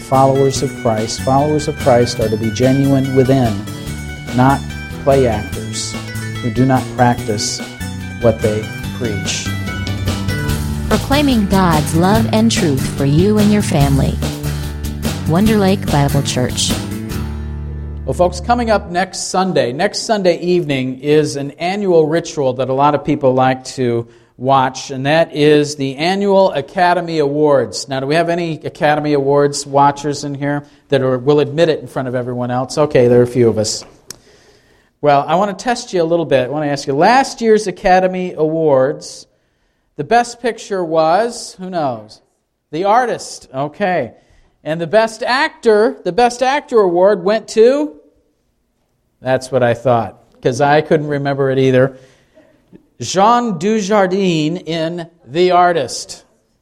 followers of Christ. Followers of Christ are to be genuine within, not play actors who do not practice what they preach. Proclaiming God's love and truth for you and your family. Wonder Lake Bible Church. Well, folks, coming up next Sunday evening is an annual ritual that a lot of people like to watch, and that is the annual Academy Awards. Now, do we have any Academy Awards watchers in here that will admit it in front of everyone else? Okay, there are a few of us. Well, I want to test you a little bit. I want to ask you, last year's Academy Awards, the best picture was, who knows? The Artist. Okay. And the Best Actor award went to? That's what I thought, because I couldn't remember it either. Jean Dujardin in The Artist.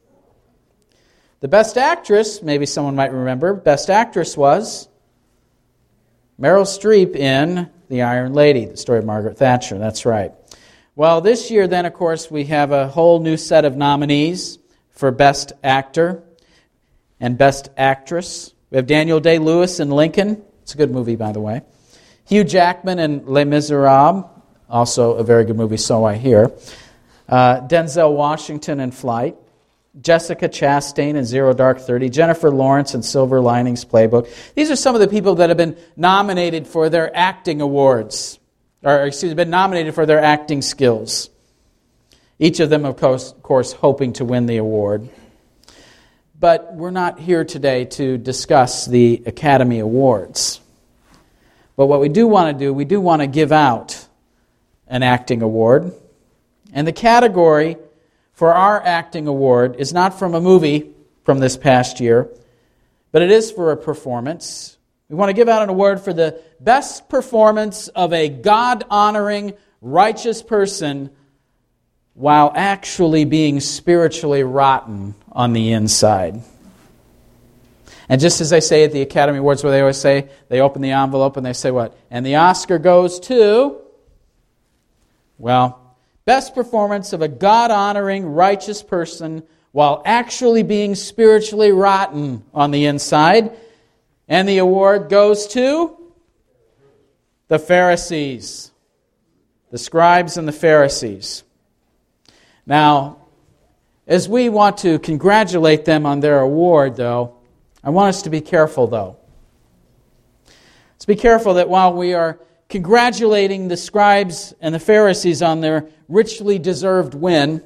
The Best Actress, maybe someone might remember, Best Actress was Meryl Streep in The Iron Lady, the story of Margaret Thatcher. That's right. Well, this year then, of course, we have a whole new set of nominees for Best Actor and Best Actress. We have Daniel Day-Lewis in Lincoln. It's a good movie, by the way. Hugh Jackman in Les Miserables. Also a very good movie, so I hear. Denzel Washington in Flight. Jessica Chastain in Zero Dark 30. Jennifer Lawrence in Silver Linings Playbook. These are some of the people that have been nominated for their acting awards. Been nominated for their acting skills. Each of them, of course, hoping to win the award. But we're not here today to discuss the Academy Awards. But what we do want to do, we do want to give out an acting award. And the category for our acting award is not from a movie from this past year, but it is for a performance. We want to give out an award for the best performance of a God-honoring, righteous person while actually being spiritually rotten on the inside. And just as they say at the Academy Awards, where they always say, they open the envelope and they say what? And the Oscar goes to, well, best performance of a God-honoring, righteous person while actually being spiritually rotten on the inside. And the award goes to the Pharisees, the scribes and the Pharisees. Now, as we want to congratulate them on their award, though, I want us to be careful, though. Let's be careful that while we are congratulating the scribes and the Pharisees on their richly deserved win,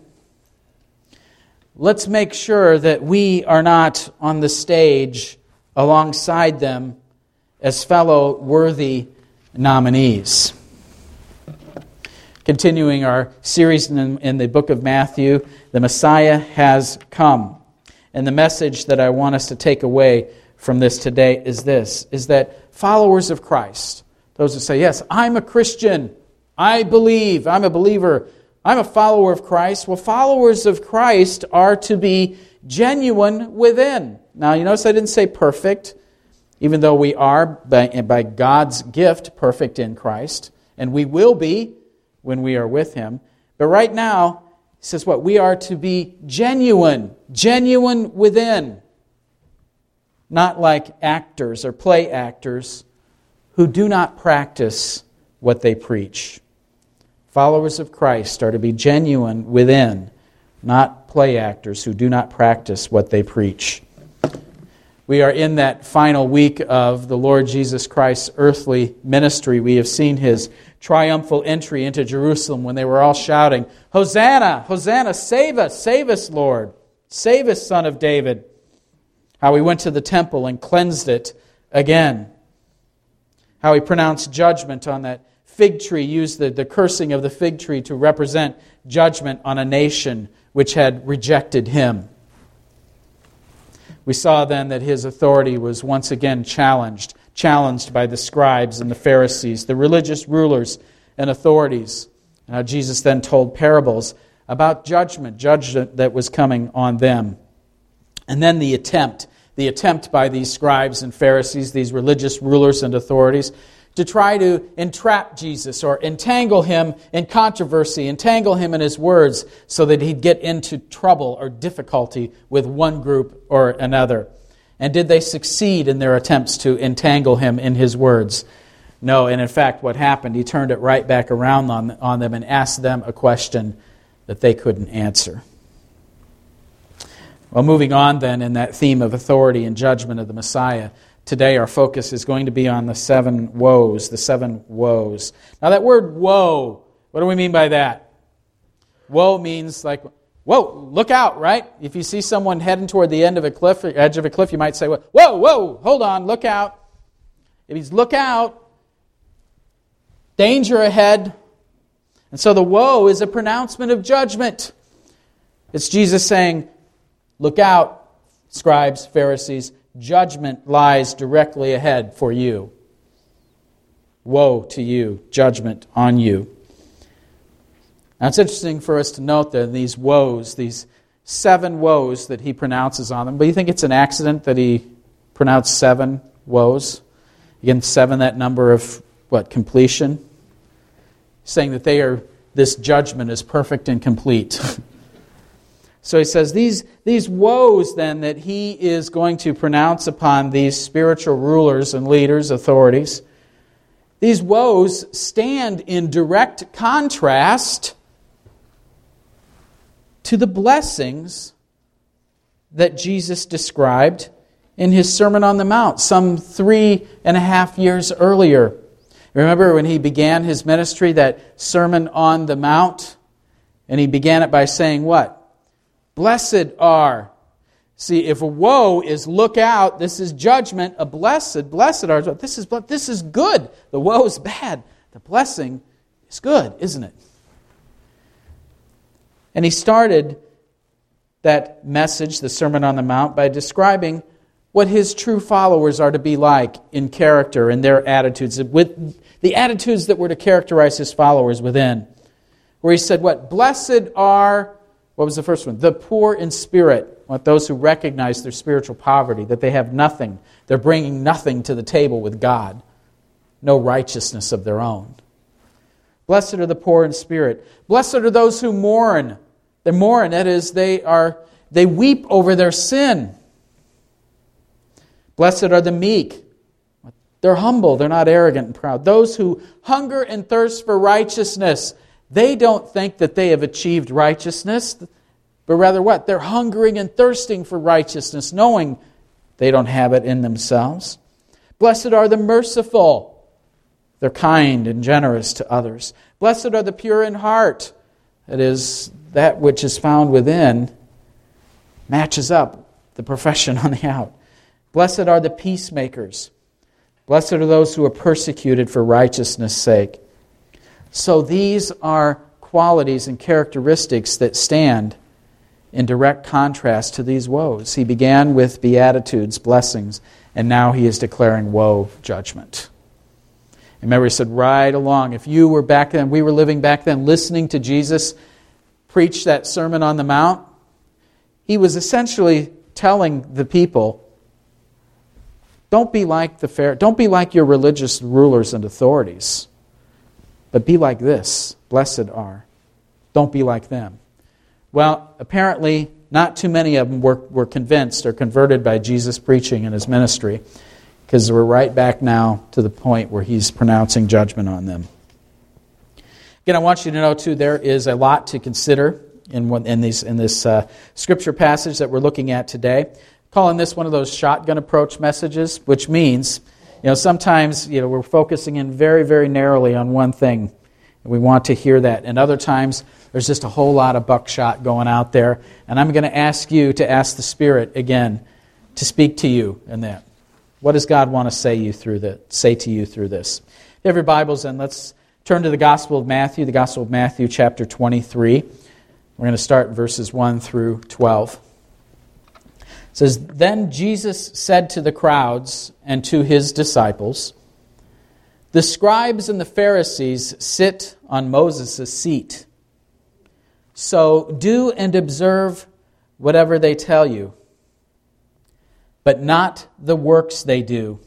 let's make sure that we are not on the stage alongside them as fellow worthy nominees. Continuing our series in the book of Matthew, the Messiah has come. And the message that I want us to take away from this today is this, is that followers of Christ, those who say, yes, I'm a Christian, I believe, I'm a believer, I'm a follower of Christ. Well, followers of Christ are to be genuine within. Now, you notice I didn't say perfect, even though we are, by God's gift, perfect in Christ, and we will be when we are with Him. But right now, He says what? We are to be genuine within. Not like actors or play actors who do not practice what they preach. Followers of Christ are to be genuine within, not play actors who do not practice what they preach. We are in that final week of the Lord Jesus Christ's earthly ministry. We have seen His triumphal entry into Jerusalem when they were all shouting, Hosanna, Hosanna, save us, Lord. Save us, Son of David. How He went to the temple and cleansed it again. How He pronounced judgment on that fig tree, used the cursing of the fig tree to represent judgment on a nation which had rejected Him. We saw then that His authority was once again challenged by the scribes and the Pharisees, the religious rulers and authorities. And how Jesus then told parables about judgment that was coming on them. And then the attempt by these scribes and Pharisees, these religious rulers and authorities, to try to entrap Jesus or entangle Him in controversy, entangle Him in His words so that He'd get into trouble or difficulty with one group or another. And did they succeed in their attempts to entangle him in his words? No, and in fact, what happened, he turned it right back around on them and asked them a question that they couldn't answer. Well, moving on then in that theme of authority and judgment of the Messiah, today our focus is going to be on the 7 woes, the 7 woes. Now that word woe, what do we mean by that? Woe means like, whoa, look out, right? If you see someone heading toward the edge of a cliff, you might say, whoa, whoa, hold on, look out. It means look out, danger ahead. And so the woe is a pronouncement of judgment. It's Jesus saying, look out, scribes, Pharisees, judgment lies directly ahead for you. Woe to you, judgment on you. Now it's interesting for us to note that these woes, these 7 woes that he pronounces on them, but you think it's an accident that he pronounced 7 woes? Again, 7, that number of, completion? Saying that this judgment is perfect and complete. So he says, these woes then that he is going to pronounce upon these spiritual rulers and leaders, authorities, these woes stand in direct contrast to the blessings that Jesus described in his Sermon on the Mount some 3.5 years earlier. Remember when he began his ministry, that Sermon on the Mount? And he began it by saying what? Blessed are. See, if a woe is look out, this is judgment. A blessed are. This is good. The woe is bad. The blessing is good, isn't it? And he started that message, the Sermon on the Mount, by describing what his true followers are to be like in character and their attitudes, with the attitudes that were to characterize his followers within. Where he said, what? Blessed are, what was the first one? The poor in spirit. What? Those who recognize their spiritual poverty, that they have nothing. They're bringing nothing to the table with God. No righteousness of their own. Blessed are the poor in spirit. Blessed are those who mourn. They mourn, that is, they weep over their sin. Blessed are the meek. They're humble, they're not arrogant and proud. Those who hunger and thirst for righteousness, they don't think that they have achieved righteousness, but rather what? They're hungering and thirsting for righteousness, knowing they don't have it in themselves. Blessed are the merciful. They're kind and generous to others. Blessed are the pure in heart. That is, that which is found within matches up the profession on the out. Blessed are the peacemakers. Blessed are those who are persecuted for righteousness' sake. So these are qualities and characteristics that stand in direct contrast to these woes. He began with beatitudes, blessings, and now he is declaring woe, judgment. Remember, he said right along, if you were back then, we were living back then, listening to Jesus preach that Sermon on the Mount, he was essentially telling the people, don't be like your religious rulers and authorities, but be like this. Blessed are. Don't be like them. Well, apparently, not too many of them were convinced or converted by Jesus' preaching and his ministry, because we're right back now to the point where he's pronouncing judgment on them. Again, I want you to know, too, there is a lot to consider in this scripture passage that we're looking at today. Calling this one of those shotgun approach messages, which means, sometimes, we're focusing in very, very narrowly on one thing, and we want to hear that. And other times, there's just a whole lot of buckshot going out there, and I'm going to ask you to ask the Spirit again to speak to you in that. What does God want to say to you through this? If you have your Bibles, then let's turn to the Gospel of Matthew chapter 23. We're going to start verses 1 through 12. It says, Then Jesus said to the crowds and to his disciples, The scribes and the Pharisees sit on Moses' seat. So do and observe whatever they tell you, but not the works they do.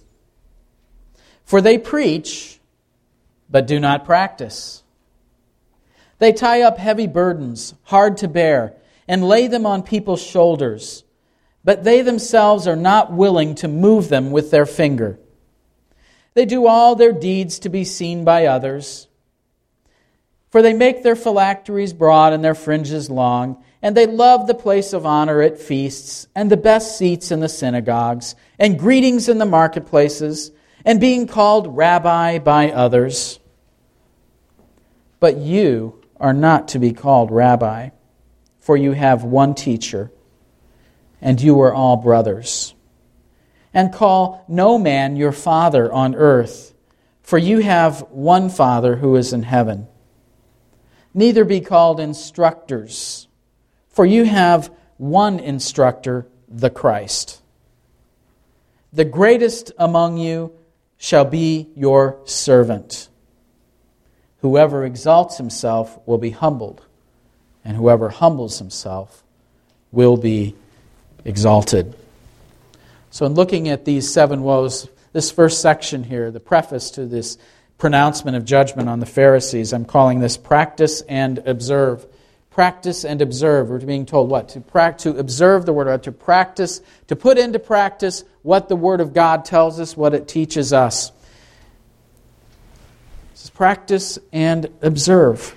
For they preach, but do not practice. They tie up heavy burdens, hard to bear, and lay them on people's shoulders, but they themselves are not willing to move them with their finger. They do all their deeds to be seen by others. For they make their phylacteries broad and their fringes long, and they love the place of honor at feasts, and the best seats in the synagogues, and greetings in the marketplaces, and being called Rabbi by others. But you are not to be called Rabbi, for you have one teacher, and you are all brothers. And call no man your father on earth, for you have one Father who is in heaven. Neither be called instructors, for you have one instructor, the Christ. The greatest among you shall be your servant. Whoever exalts himself will be humbled, and whoever humbles himself will be exalted. So in looking at these 7 woes, this first section here, the preface to this pronouncement of judgment on the Pharisees, I'm calling this practice and observe. Practice and observe. We're being told what? To observe the Word of God, to practice, to put into practice what the Word of God tells us, what it teaches us. This is practice and observe.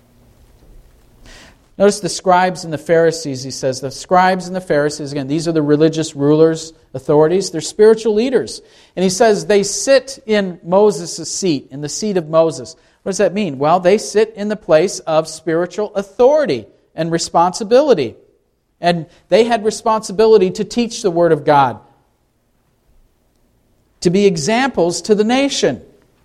Notice the scribes and the Pharisees, he says. The scribes and the Pharisees, again, these are the religious rulers, authorities. They're spiritual leaders. And he says they sit in Moses' seat, in the seat of Moses. What does that mean? Well, they sit in the place of spiritual authority and responsibility. And they had responsibility to teach the Word of God, to be examples to the nation.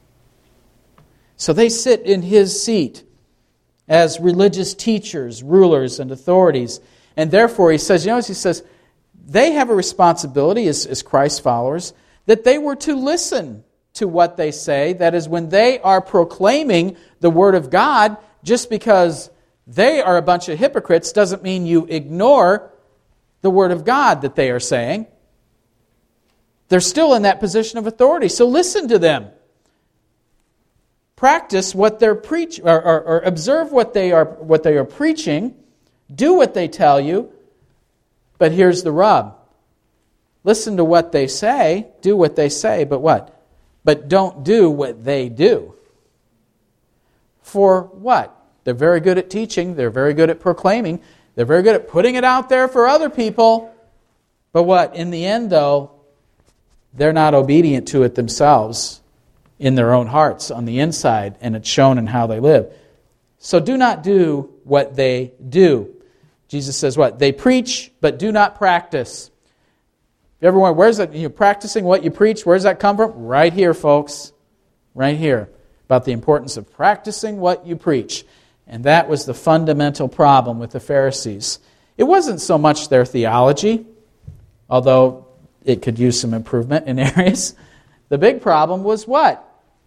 So they sit in his seat as religious teachers, rulers, and authorities. And therefore, he says, he says, they have a responsibility as Christ followers that they were to listen to what they say. That is, when they are proclaiming the Word of God, just because they are a bunch of hypocrites doesn't mean you ignore the Word of God that they are saying. They're still in that position of authority, so listen to them. Practice what they're preaching, or observe what they are preaching. Do what they tell you. But here's the rub. Listen to what they say, do what they say, but what? But don't do what they do. For what? They're very good at teaching, they're very good at proclaiming, they're very good at putting it out there for other people. But what? In the end, though, they're not obedient to it themselves in their own hearts on the inside, and it's shown in how they live. So do not do what they do. Jesus says what? They preach, but do not practice. You ever wonder, where's that? You're practicing what you preach. Where's that come from? Right here, folks. Right here. About the importance of practicing what you preach. And that was the fundamental problem with the Pharisees. It wasn't so much their theology, although it could use some improvement in areas. The big problem was what?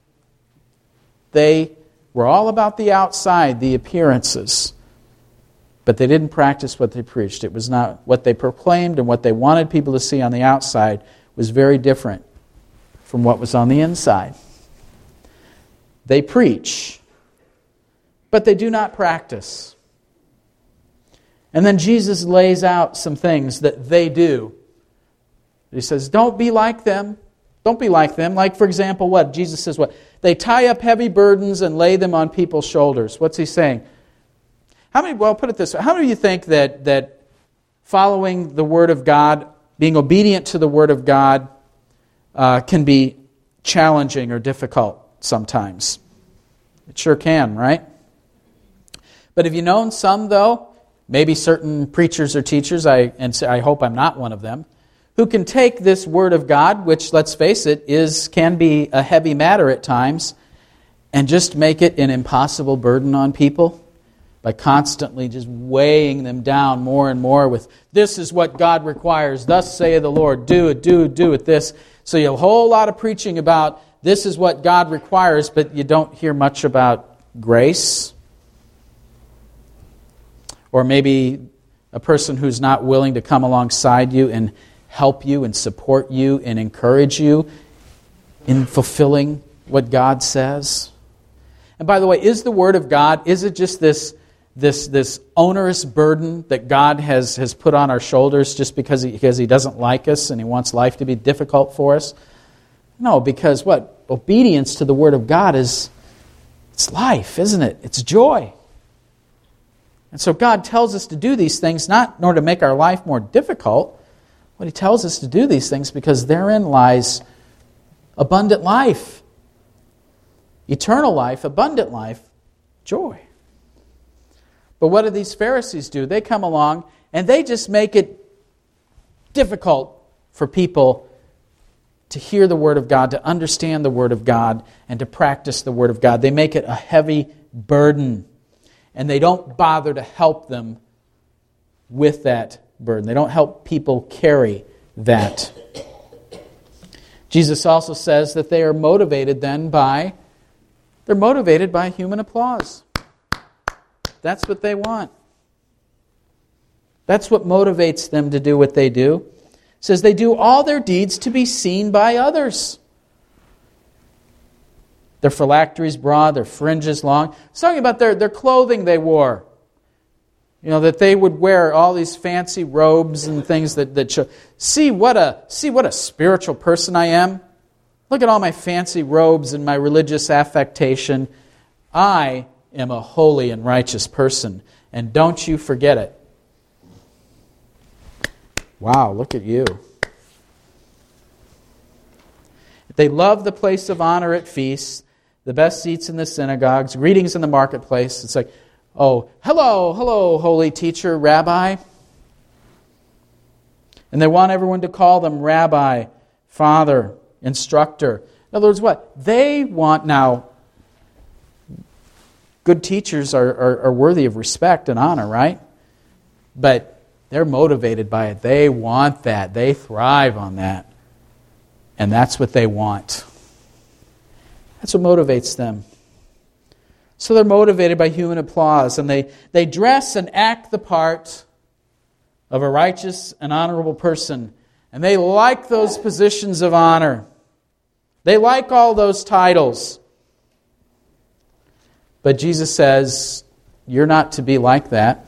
They were all about the outside, the appearances. But they didn't practice what they preached. It was not what they proclaimed, and what they wanted people to see on the outside was very different from what was on the inside. They preach, but they do not practice. And then Jesus lays out some things that they do. He says, don't be like them. Don't be like them. Like, for example, what? Jesus says what? They tie up heavy burdens and lay them on people's shoulders. What's he saying? Put it this way. How many of you think that following the Word of God, being obedient to the Word of God, can be challenging or difficult sometimes? It sure can, right? But have you known some, though, maybe certain preachers or teachers, I hope I'm not one of them, who can take this Word of God, which, let's face it, can be a heavy matter at times, and just make it an impossible burden on people by constantly just weighing them down more and more with, this is what God requires, thus saith the Lord, do it, this. So you have a whole lot of preaching about this is what God requires, but you don't hear much about grace. Or maybe a person who's not willing to come alongside you and help you and support you and encourage you in fulfilling what God says. And by the way, is the Word of God, is it just this this onerous burden that God has put on our shoulders just because He doesn't like us and He wants life to be difficult for us. No, because what? Obedience to the Word of God it's life, isn't it? It's joy. And so God tells us to do these things not in order to make our life more difficult. What He tells us to do these things because therein lies abundant life. Eternal life, abundant life, joy. But what do these Pharisees do? They come along and they just make it difficult for people to hear the Word of God, to understand the Word of God, and to practice the Word of God. They make it a heavy burden. And they don't bother to help them with that burden. They don't help people carry that. Jesus also says that they are motivated then by human applause. That's what they want. That's what motivates them to do what they do. It says they do all their deeds to be seen by others. Their phylacteries broad, their fringes long. It's talking about their clothing they wore. You know, that they would wear all these fancy robes and things that show. See what a spiritual person I am. Look at all my fancy robes and my religious affectation. I am a holy and righteous person. And don't you forget it. Wow, look at you. They love the place of honor at feasts, the best seats in the synagogues, greetings in the marketplace. It's like, oh, hello, holy teacher, rabbi. And they want everyone to call them rabbi, father, instructor. In other words, what? They want now, good teachers are worthy of respect and honor, right? But they're motivated by it. They want that. They thrive on that. And that's what they want. That's what motivates them. So they're motivated by human applause, and they dress and act the part of a righteous and honorable person. And they like those positions of honor. They like all those titles. But Jesus says, you're not to be like that.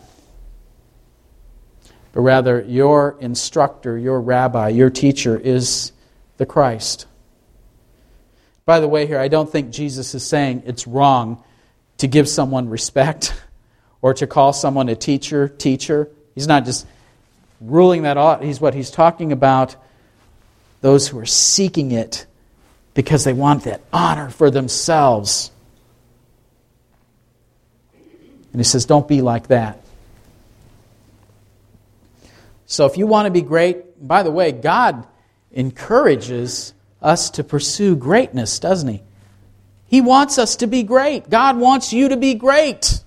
But rather, your instructor, your rabbi, your teacher is the Christ. By the way, here, I don't think Jesus is saying it's wrong to give someone respect or to call someone a teacher. He's not just ruling that out. He's talking about those who are seeking it because they want that honor for themselves. And he says, don't be like that. So if you want to be great, by the way, God encourages us to pursue greatness, doesn't He? He wants us to be great. God wants you to be great.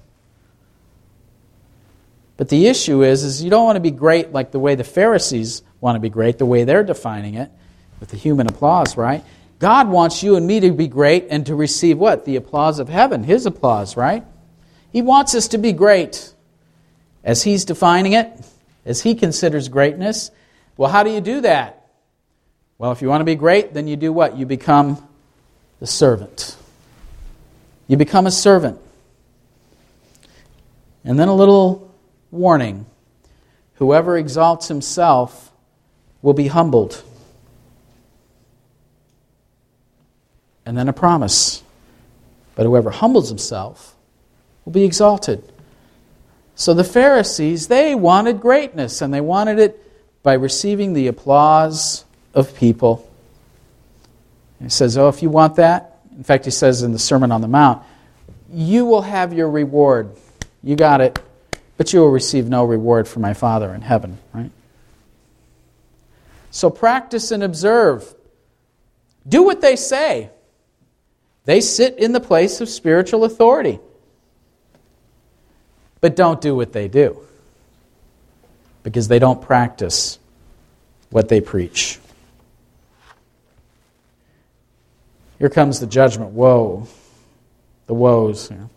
But the issue is you don't want to be great like the way the Pharisees want to be great, the way they're defining it, with the human applause, right? God wants you and me to be great and to receive what? The applause of heaven, His applause, right? He wants us to be great as He's defining it, as He considers greatness. Well, how do you do that? Well, if you want to be great, then you do what? You become the servant. You become a servant. And then a little warning. Whoever exalts himself will be humbled. And then a promise. But whoever humbles himself will be exalted. So the Pharisees, they wanted greatness, and they wanted it by receiving the applause of people. And he says, if you want that, in fact, he says in the Sermon on the Mount, you will have your reward. You got it. But you will receive no reward from my Father in heaven, right? So practice and observe. Do what they say. They sit in the place of spiritual authority. But don't do what they do, because they don't practice what they preach. Here comes the judgment. Woe. The woes. It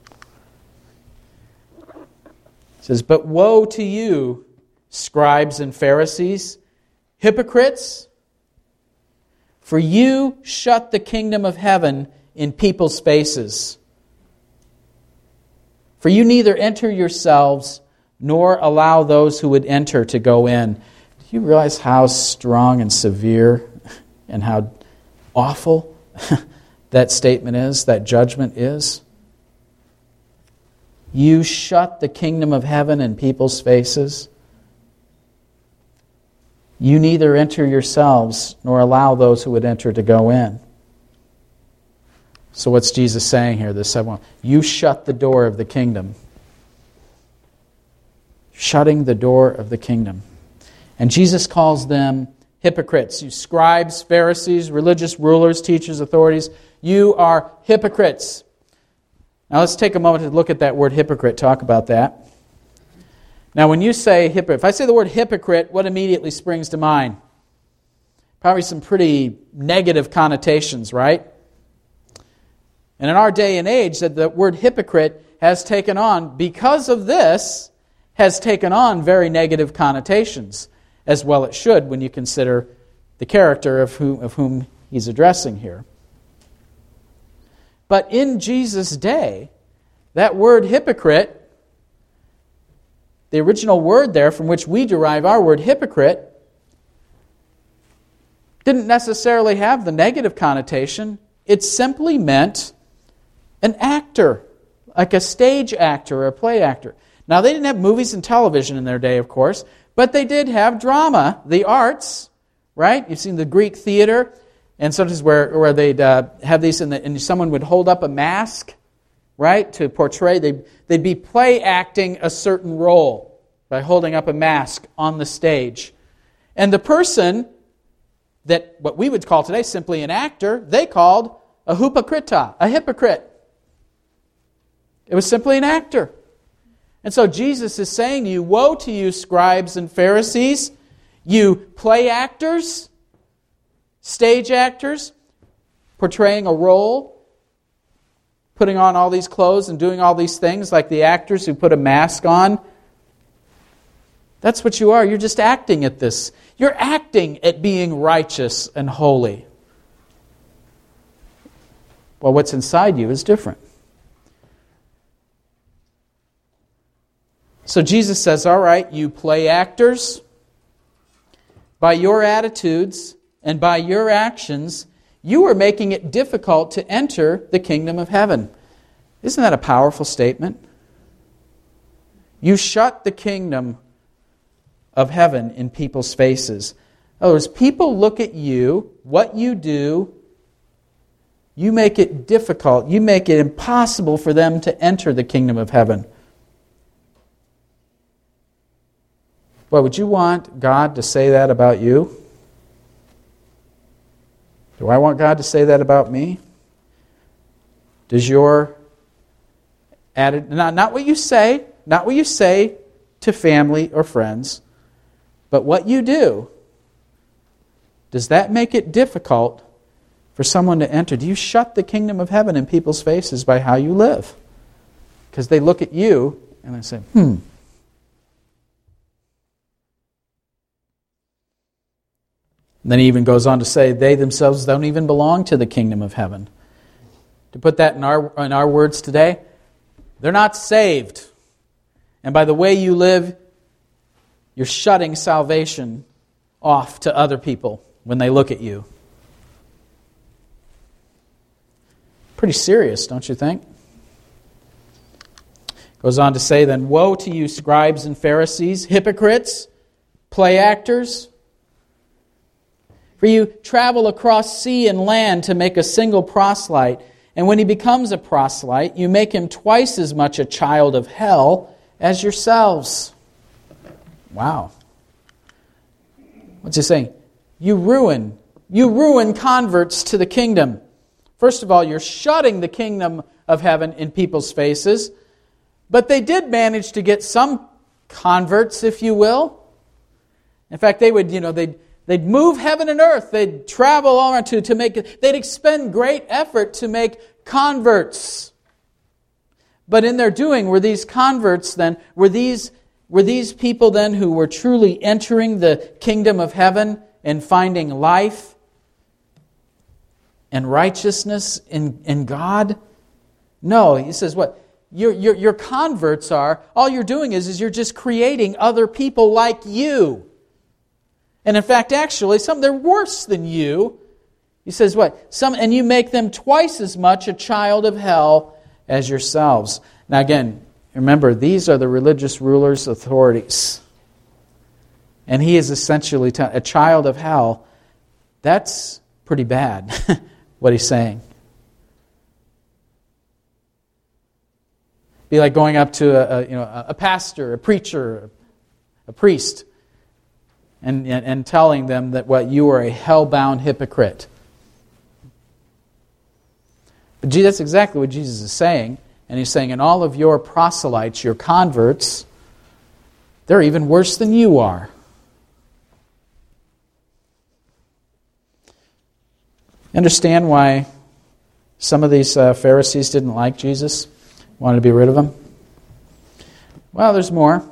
says, but woe to you, scribes and Pharisees, hypocrites, for you shut the kingdom of heaven in people's faces. For you neither enter yourselves, nor allow those who would enter to go in. Do you realize how strong and severe and how awful that statement is, that judgment is? You shut the kingdom of heaven in people's faces. You neither enter yourselves nor allow those who would enter to go in. So what's Jesus saying here? This seventh one. You shut the door of the kingdom. Shutting the door of the kingdom. And Jesus calls them hypocrites. You scribes, Pharisees, religious rulers, teachers, authorities. You are hypocrites. Now let's take a moment to look at that word hypocrite, talk about that. Now when you say hypocrite, if I say the word hypocrite, what immediately springs to mind? Probably some pretty negative connotations, right? And in our day and age, that the word hypocrite has taken on, because of this, has taken on very negative connotations, as well it should when you consider the character of whom he's addressing here. But in Jesus' day, that word hypocrite, the original word there from which we derive our word hypocrite, didn't necessarily have the negative connotation. It simply meant an actor, like a stage actor or a play actor. Now, they didn't have movies and television in their day, of course, but they did have drama, the arts, right? You've seen the Greek theater, and sometimes where they'd have these, and someone would hold up a mask, right, to portray. They'd be play acting a certain role by holding up a mask on the stage. And the person that what we would call today simply an actor, they called a hypocrita, a hypocrite. It was simply an actor. And so Jesus is saying to you, woe to you, scribes and Pharisees, you play actors, stage actors, portraying a role, putting on all these clothes and doing all these things like the actors who put a mask on. That's what you are. You're just acting at this. You're acting at being righteous and holy. Well, what's inside you is different. So Jesus says, all right, you play actors, by your attitudes and by your actions, you are making it difficult to enter the kingdom of heaven. Isn't that a powerful statement? You shut the kingdom of heaven in people's faces. In other words, people look at you, what you do, you make it difficult, you make it impossible for them to enter the kingdom of heaven. Well, would you want God to say that about you? Do I want God to say that about me? Does your attitude, not what you say to family or friends, but what you do, does that make it difficult for someone to enter? Do you shut the kingdom of heaven in people's faces by how you live? Because they look at you and they say, And then he even goes on to say they themselves don't even belong to the kingdom of heaven. To put that in our words today, they're not saved. And by the way you live, you're shutting salvation off to other people when they look at you. Pretty serious, don't you think? Goes on to say then, woe to you, scribes and Pharisees, hypocrites, play actors! For you travel across sea and land to make a single proselyte, and when he becomes a proselyte, you make him twice as much a child of hell as yourselves. Wow. What's he saying? You ruin converts to the kingdom. First of all, you're shutting the kingdom of heaven in people's faces, but they did manage to get some converts, if you will. In fact, they would, they'd move heaven and earth. They'd travel all around to make it. They'd expend great effort to make converts. But in their doing, were these converts then, were these people then who were truly entering the kingdom of heaven and finding life and righteousness in God? No, he says what? your converts are, all you're doing is you're just creating other people like you. And in fact, actually, they're worse than you. He says what? And you make them twice as much a child of hell as yourselves. Now again, remember, these are the religious rulers' authorities. And he is essentially a child of hell. That's pretty bad, what he's saying. Be like going up to a pastor, a preacher, a priest, and telling them that you are a hell-bound hypocrite. But that's exactly what Jesus is saying. And he's saying, and all of your proselytes, your converts, they're even worse than you are. Understand why some of these Pharisees didn't like Jesus? Wanted to be rid of him? Well, there's more.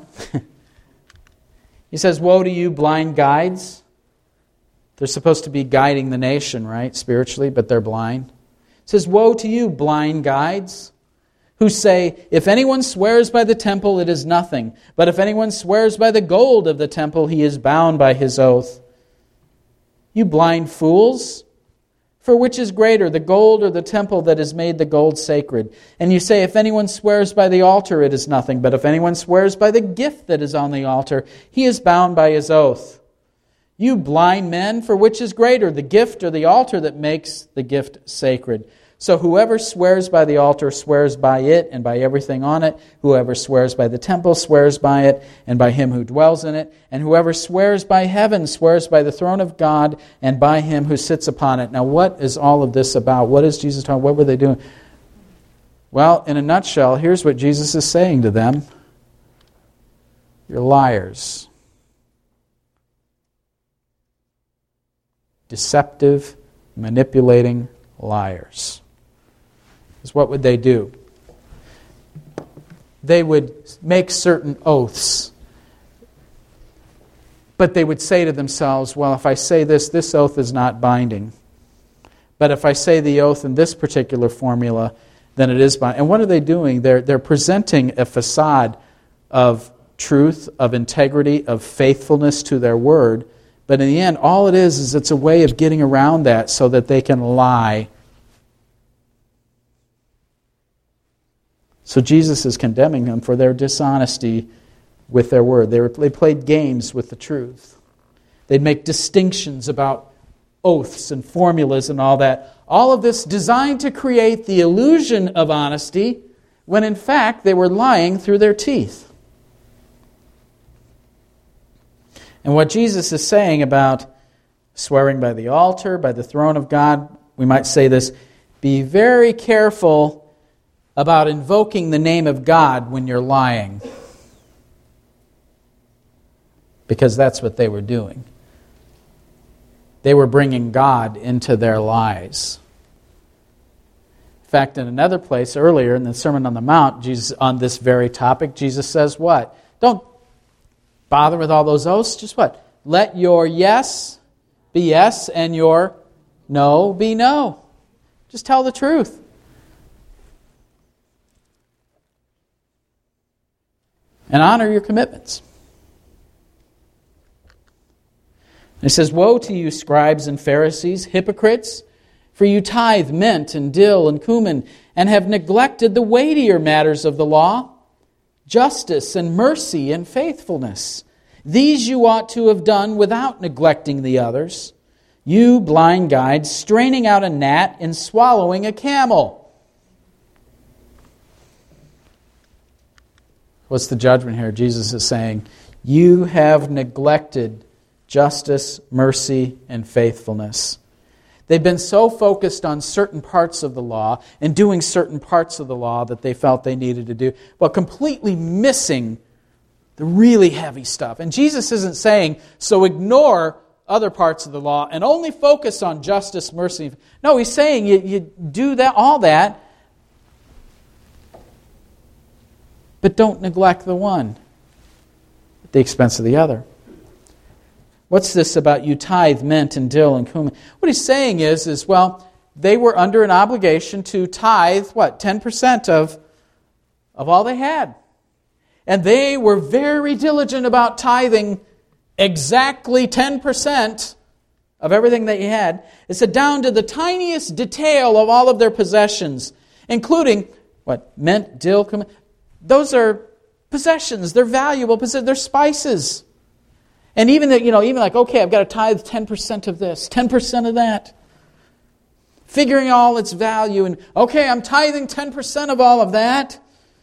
He says, woe to you, blind guides. They're supposed to be guiding the nation, right, spiritually, but they're blind. He says, woe to you, blind guides, who say, if anyone swears by the temple, it is nothing. But if anyone swears by the gold of the temple, he is bound by his oath. You blind fools! For which is greater, the gold or the temple that has made the gold sacred? And you say, if anyone swears by the altar, it is nothing. But if anyone swears by the gift that is on the altar, he is bound by his oath. You blind men, for which is greater, the gift or the altar that makes the gift sacred? So whoever swears by the altar swears by it and by everything on it. Whoever swears by the temple swears by it and by him who dwells in it. And whoever swears by heaven swears by the throne of God and by him who sits upon it. Now what is all of this about? What is Jesus talking? What were they doing? Well, in a nutshell, here's what Jesus is saying to them. You're liars. Deceptive, manipulating liars. Because what would they do? They would make certain oaths. But they would say to themselves, well, if I say this oath is not binding. But if I say the oath in this particular formula, then it is binding. And what are they doing? They're presenting a facade of truth, of integrity, of faithfulness to their word. But in the end, all it is it's a way of getting around that so that they can lie. So Jesus is condemning them for their dishonesty with their word. They played games with the truth. They'd make distinctions about oaths and formulas and all that. All of this designed to create the illusion of honesty when in fact they were lying through their teeth. And what Jesus is saying about swearing by the altar, by the throne of God, we might say this, be very careful about invoking the name of God when you're lying. Because that's what they were doing. They were bringing God into their lies. In fact, in another place earlier in the Sermon on the Mount, Jesus, on this very topic, Jesus says what? Don't bother with all those oaths. Just what? Let your yes be yes and your no be no. Just tell the truth. And honor your commitments. And it says, woe to you, scribes and Pharisees, hypocrites, for you tithe mint and dill and cumin, and have neglected the weightier matters of the law, justice and mercy and faithfulness. These you ought to have done without neglecting the others. You blind guides, straining out a gnat and swallowing a camel. What's the judgment here? Jesus is saying, you have neglected justice, mercy, and faithfulness. They've been so focused on certain parts of the law and doing certain parts of the law that they felt they needed to do, but completely missing the really heavy stuff. And Jesus isn't saying, so ignore other parts of the law and only focus on justice, mercy. No, he's saying you do that, all that, but don't neglect the one at the expense of the other. What's this about you tithe mint and dill and cumin? What he's saying is well, they were under an obligation to tithe, 10% of all they had. And they were very diligent about tithing exactly 10% of everything they had. It said down to the tiniest detail of all of their possessions, including mint, dill, cumin. Those are possessions. They're valuable possessions. They're spices. And even that, even like, okay, I've got to tithe 10% of this, 10% of that. Figuring all its value, and okay, I'm tithing 10% of all of that.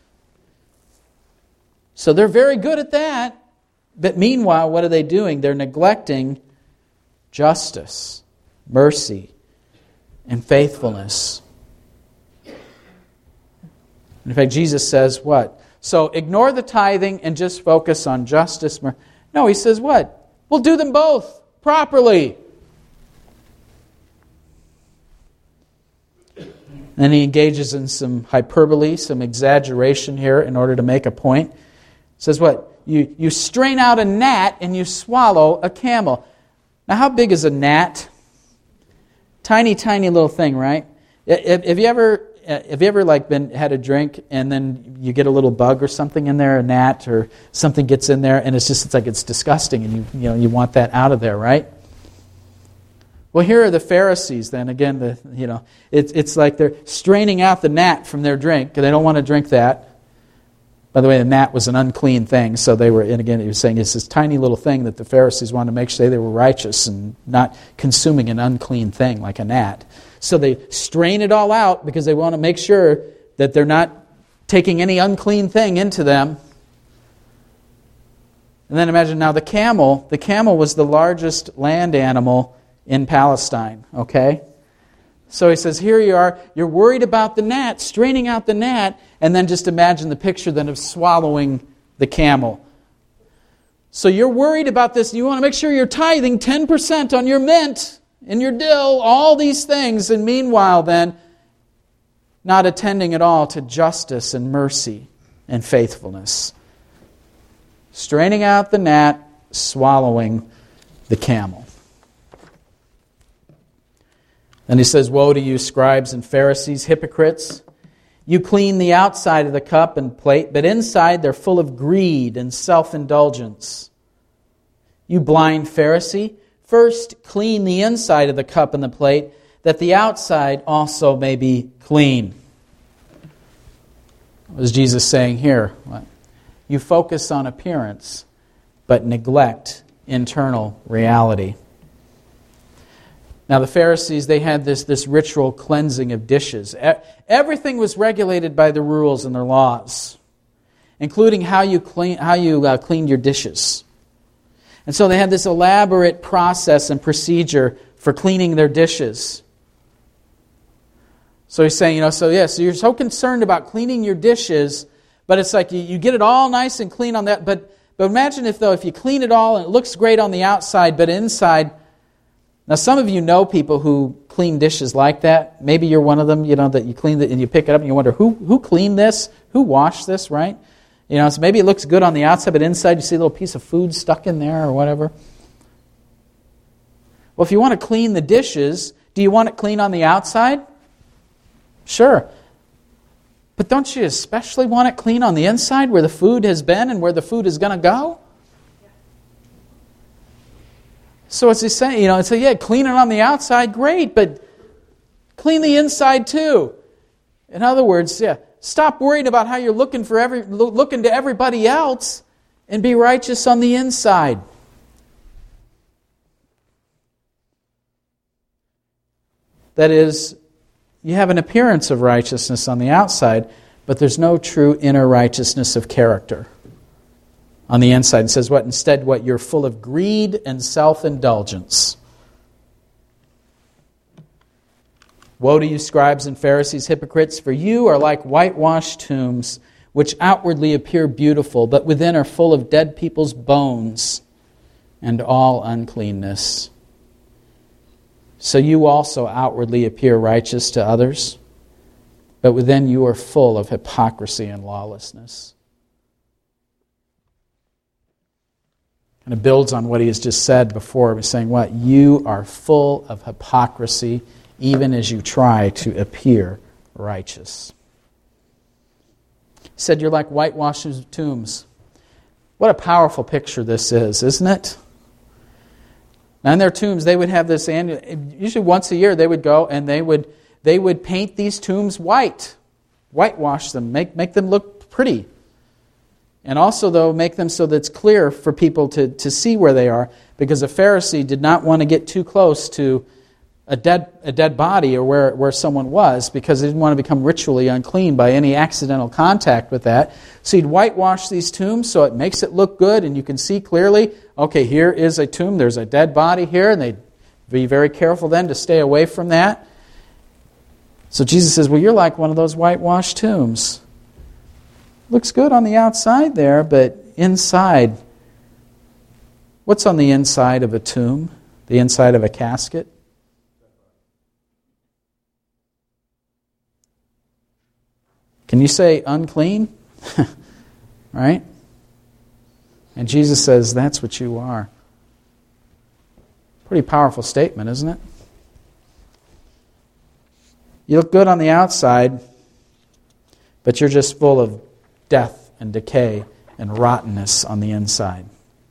So they're very good at that. But meanwhile, what are they doing? They're neglecting justice, mercy, and faithfulness. In fact, Jesus says what? So ignore the tithing and just focus on justice. No, he says what? We'll do them both properly. Then he engages in some hyperbole, some exaggeration here in order to make a point. He says what? You strain out a gnat and you swallow a camel. Now, how big is a gnat? Tiny, tiny little thing, right? Have you ever had a drink and then you get a little bug or something in there, a gnat or something gets in there, and it's disgusting, and you want that out of there, right? Well, here are the Pharisees. Then again, it's like they're straining out the gnat from their drink, because they don't want to drink that. By the way, the gnat was an unclean thing, so they were. And again, he was saying it's this tiny little thing that the Pharisees wanted to make sure they were righteous and not consuming an unclean thing like a gnat. So they strain it all out because they want to make sure that they're not taking any unclean thing into them. And then imagine now the camel. The camel was the largest land animal in Palestine, okay? So he says, here you are, you're worried about the gnat, straining out the gnat, and then just imagine the picture then of swallowing the camel. So you're worried about this, and you want to make sure you're tithing 10% on your mint and your dill, all these things, and meanwhile then, not attending at all to justice and mercy and faithfulness. Straining out the gnat, swallowing the camel. Then he says, woe to you, scribes and Pharisees, hypocrites! You clean the outside of the cup and plate, but inside they're full of greed and self-indulgence. You blind Pharisee, first clean the inside of the cup and the plate, that the outside also may be clean. What is Jesus saying here? You focus on appearance, but neglect internal reality. Now the Pharisees, they had this ritual cleansing of dishes. Everything was regulated by the rules and their laws, including how you cleaned your dishes. And so they had this elaborate process and procedure for cleaning their dishes. So he's saying, so you're so concerned about cleaning your dishes, but it's like you get it all nice and clean on that. But imagine if you clean it all and it looks great on the outside, but inside. Now, some of you know people who clean dishes like that. Maybe you're one of them, that you clean it and you pick it up and you wonder, who cleaned this? Who washed this, right? So maybe it looks good on the outside, but inside you see a little piece of food stuck in there or whatever. Well, if you want to clean the dishes, do you want it clean on the outside? Sure. But don't you especially want it clean on the inside where the food has been and where the food is going to go? So what's he saying? Clean it on the outside, great, but clean the inside too. In other words, stop worrying about how you're looking to everybody else and be righteous on the inside. That is, you have an appearance of righteousness on the outside, but there's no true inner righteousness of character on the inside. It says what? Instead, you're full of greed and self-indulgence. Woe to you, scribes and Pharisees, hypocrites, for you are like whitewashed tombs, which outwardly appear beautiful, but within are full of dead people's bones and all uncleanness. So you also outwardly appear righteous to others, but within you are full of hypocrisy and lawlessness. And it builds on what he has just said before. He's saying what? You are full of hypocrisy even as you try to appear righteous. He said, you're like whitewashed tombs. What a powerful picture this is, isn't it? Now in their tombs, they would have this annual, usually once a year they would go and they would paint these tombs whitewash them, make them look pretty. And also, though, make them so that it's clear for people to see where they are, because a Pharisee did not want to get too close to a dead body or where someone was, because they didn't want to become ritually unclean by any accidental contact with that. So he'd whitewash these tombs so it makes it look good and you can see clearly, okay, here is a tomb, there's a dead body here, and they'd be very careful then to stay away from that. So Jesus says, well, you're like one of those whitewashed tombs. Looks good on the outside there, but inside, what's on the inside of a tomb? The inside of a casket? Can you say unclean? Right? And Jesus says, that's what you are. Pretty powerful statement, isn't it? You look good on the outside, but you're just full of death and decay and rottenness on the inside.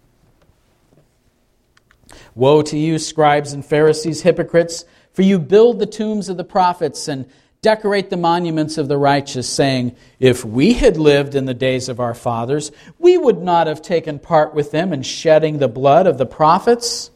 Woe to you, scribes and Pharisees, hypocrites, for you build the tombs of the prophets and decorate the monuments of the righteous, saying, if we had lived in the days of our fathers, we would not have taken part with them in shedding the blood of the prophets.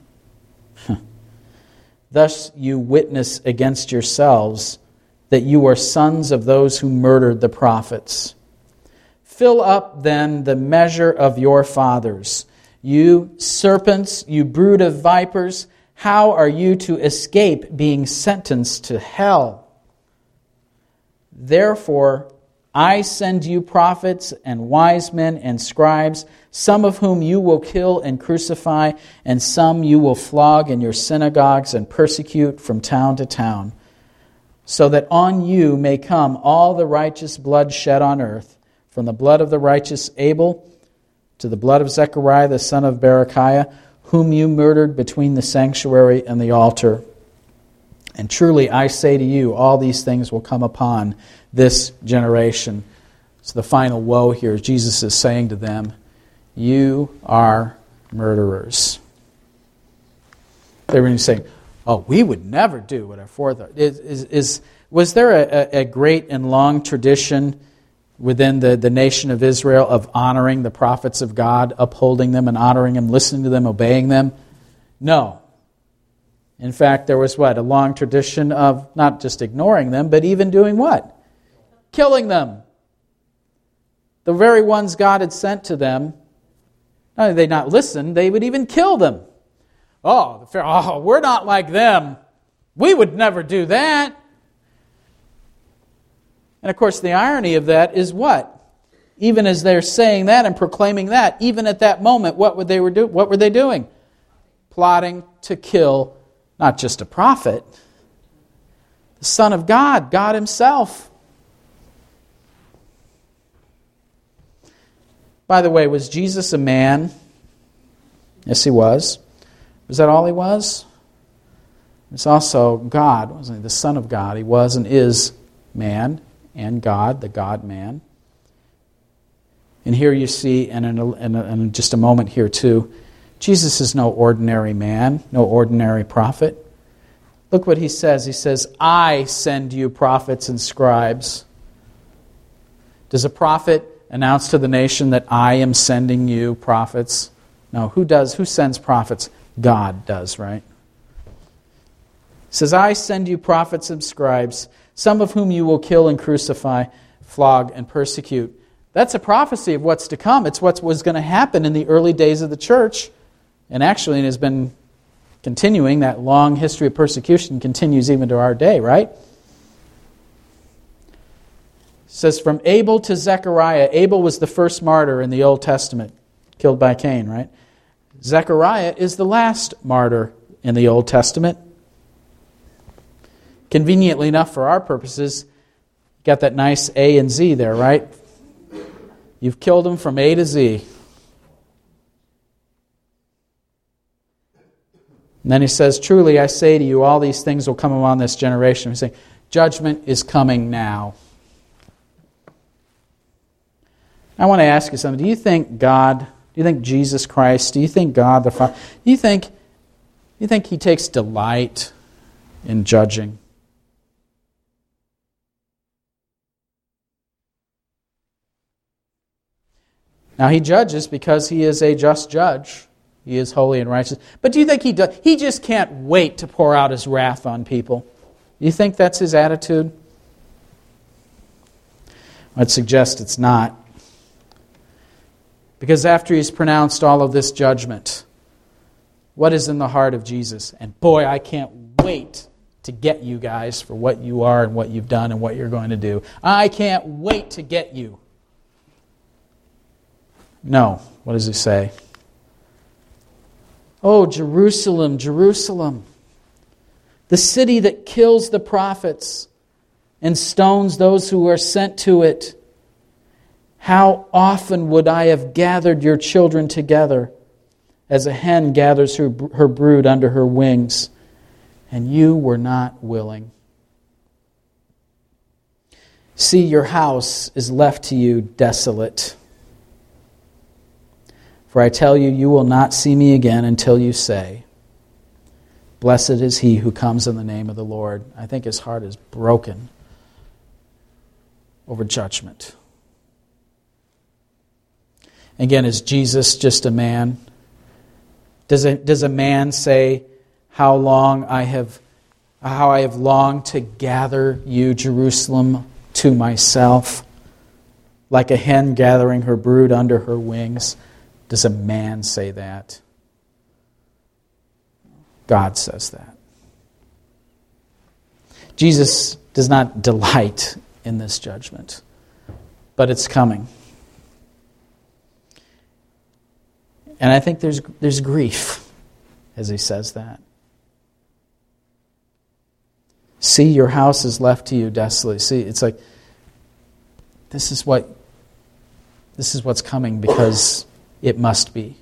Thus you witness against yourselves that you are sons of those who murdered the prophets. Fill up then the measure of your fathers. You serpents, you brood of vipers, how are you to escape being sentenced to hell? Therefore, I send you prophets and wise men and scribes, some of whom you will kill and crucify, and some you will flog in your synagogues and persecute from town to town, so that on you may come all the righteous blood shed on earth, from the blood of the righteous Abel to the blood of Zechariah the son of Berechiah, whom you murdered between the sanctuary and the altar. And truly I say to you, all these things will come upon this generation. So the final woe here, Jesus is saying to them, you are murderers. They were saying, oh, we would never do what our forefathers. Was there a great and long tradition within the nation of Israel of honoring the prophets of God, upholding them and honoring them, listening to them, obeying them? No. In fact, there was a long tradition of not just ignoring them, but even doing what? Killing them. The very ones God had sent to them, not only did they not listen, they would even kill them. Oh, we're not like them. We would never do that. And of course, the irony of that is what? Even as they're saying that and proclaiming that, even at that moment, what were they doing? Plotting to kill not just a prophet, the Son of God, God Himself. By the way, was Jesus a man? Yes, He was. Was that all He was? He was also God, wasn't He? The Son of God. He was and is man and God, the God-man. And here you see, and in just a moment here too, Jesus is no ordinary man, no ordinary prophet. Look what He says. He says, I send you prophets and scribes. Does a prophet announce to the nation that I am sending you prophets? No, who does? Who sends prophets? God does, right? He says, I send you prophets and scribes, some of whom you will kill and crucify, flog and persecute. That's a prophecy of what's to come. It's what was going to happen in the early days of the church. And actually, it has been continuing. That long history of persecution continues even to our day, right? It says, from Abel to Zechariah. Abel was the first martyr in the Old Testament, killed by Cain, right? Zechariah is the last martyr in the Old Testament. Conveniently enough for our purposes, got that nice A and Z there, right? You've killed them from A to Z. And then he says, truly I say to you, all these things will come upon this generation. He's saying, judgment is coming now. I want to ask you something. Do you think Jesus Christ, do you think God the Father, do you think He takes delight in judging? Now, He judges because He is a just judge. He is holy and righteous. But do you think He does? He just can't wait to pour out His wrath on people. Do you think that's His attitude? I'd suggest it's not. Because after He's pronounced all of this judgment, what is in the heart of Jesus? And boy, I can't wait to get you guys for what you are and what you've done and what you're going to do. I can't wait to get you. No. What does He say? Oh, Jerusalem, Jerusalem, the city that kills the prophets and stones those who are sent to it. How often would I have gathered your children together as a hen gathers her brood under her wings, and you were not willing. See, your house is left to you desolate. For I tell you, you will not see me again until you say, blessed is he who comes in the name of the Lord. I think his heart is broken over judgment. Again, is Jesus just a man? Does a man say, how I have longed to gather you, Jerusalem, to myself, like a hen gathering her brood under her wings? Does a man say that? God says that. Jesus does not delight in this judgment, but it's coming. And I think there's grief as he says that. See, your house is left to you desolate. See, it's like this is what's coming because it must be.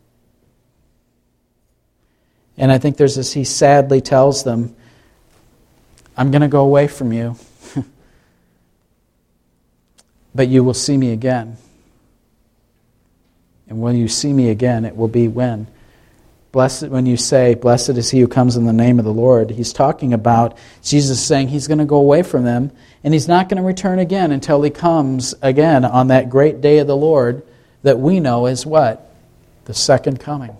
And I think there's this, he sadly tells them, I'm going to go away from you, but you will see me again. And when you see me again, it will be when? Blessed, when you say, blessed is he who comes in the name of the Lord, he's talking about, Jesus is saying he's going to go away from them, and he's not going to return again until he comes again on that great day of the Lord that we know as what? The second coming.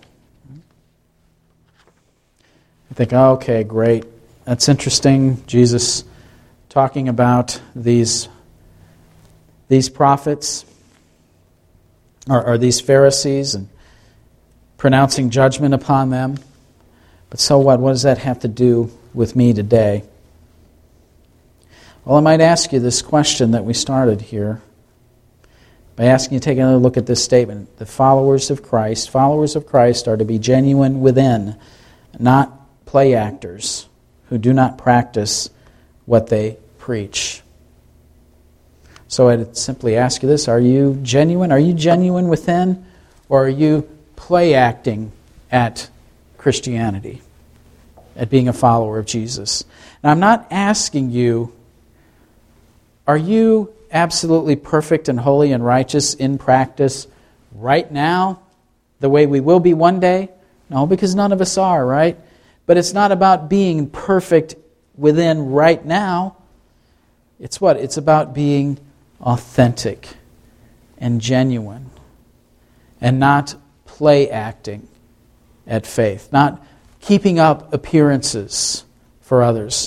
I think, oh, okay, great. That's interesting. Jesus talking about these prophets, or these Pharisees, and pronouncing judgment upon them. But so what? What does that have to do with me today? Well, I might ask you this question that we started here by asking you to take another look at this statement. The followers of Christ are to be genuine within, not play actors who do not practice what they preach. So I'd simply ask you this, are you genuine? Are you genuine within, or are you play acting at Christianity, at being a follower of Jesus? Now, I'm not asking you, are you absolutely perfect and holy and righteous in practice right now, the way we will be one day? No, because none of us are, right? But it's not about being perfect within right now. It's what? It's about being authentic and genuine and not play acting at faith, not keeping up appearances for others.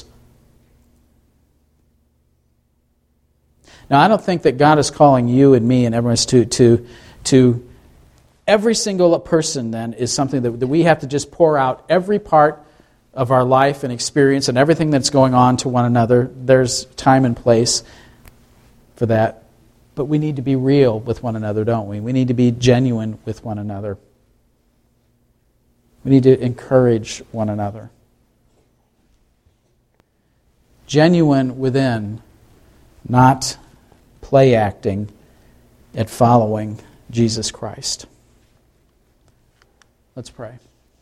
Now, I don't think that God is calling you and me and everyone to every single person then is something that we have to just pour out every part of our life and experience and everything that's going on to one another. There's time and place for that. But we need to be real with one another, don't we? We need to be genuine with one another. We need to encourage one another. Genuine within, not play acting at following Jesus Christ. Let's pray.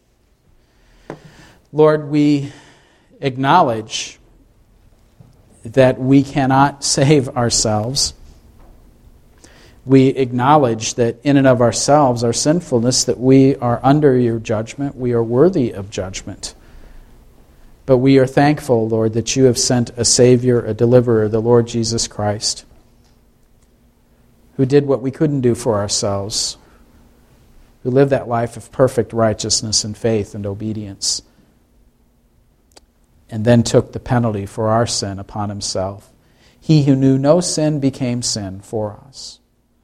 Lord, we acknowledge that we cannot save ourselves. We acknowledge that in and of ourselves, our sinfulness, that we are under your judgment. We are worthy of judgment. But we are thankful, Lord, that you have sent a Savior, a deliverer, the Lord Jesus Christ, who did what we couldn't do for ourselves, who lived that life of perfect righteousness and faith and obedience, and then took the penalty for our sin upon himself. He who knew no sin became sin for us.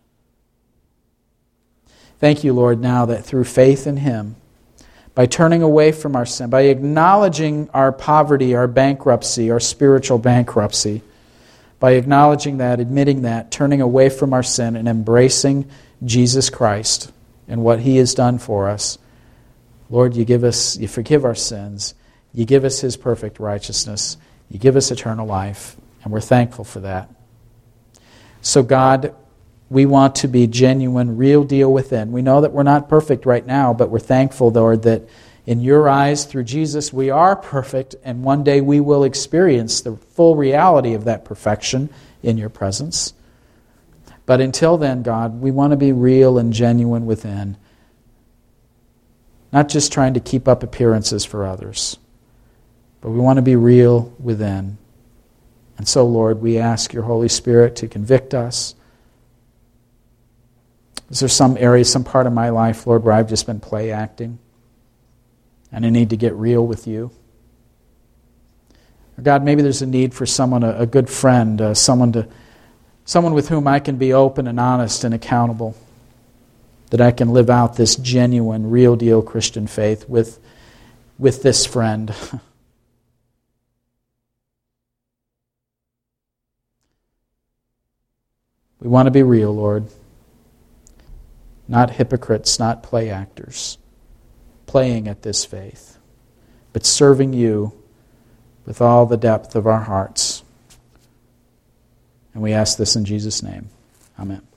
Thank you, Lord, now that through faith in him, by turning away from our sin, by acknowledging our poverty, our bankruptcy, our spiritual bankruptcy, by acknowledging that, admitting that, turning away from our sin and embracing Jesus Christ and what he has done for us, Lord, you forgive our sins, you give us his perfect righteousness, you give us eternal life, and we're thankful for that. So God, we want to be genuine, real deal within. We know that we're not perfect right now, but we're thankful, Lord, that in your eyes, through Jesus, we are perfect, and one day we will experience the full reality of that perfection in your presence. But until then, God, we want to be real and genuine within, not just trying to keep up appearances for others, but we want to be real within. And so, Lord, we ask your Holy Spirit to convict us. Is there some area, some part of my life, Lord, where I've just been play acting and I need to get real with you? Or God, maybe there's a need for someone, a good friend, someone with whom I can be open and honest and accountable, that I can live out this genuine, real deal Christian faith with this friend. We want to be real, Lord. Not hypocrites, not play actors, playing at this faith, but serving you with all the depth of our hearts. And we ask this in Jesus' name. Amen.